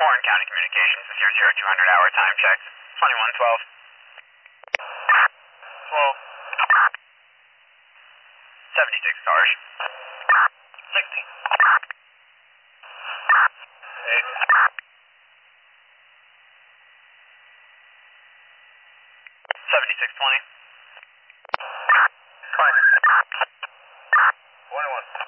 Warren County Communications, this is your 0200 hour time check. 2112. 12. 76 cars. 16. 8. 7620. 5. 21.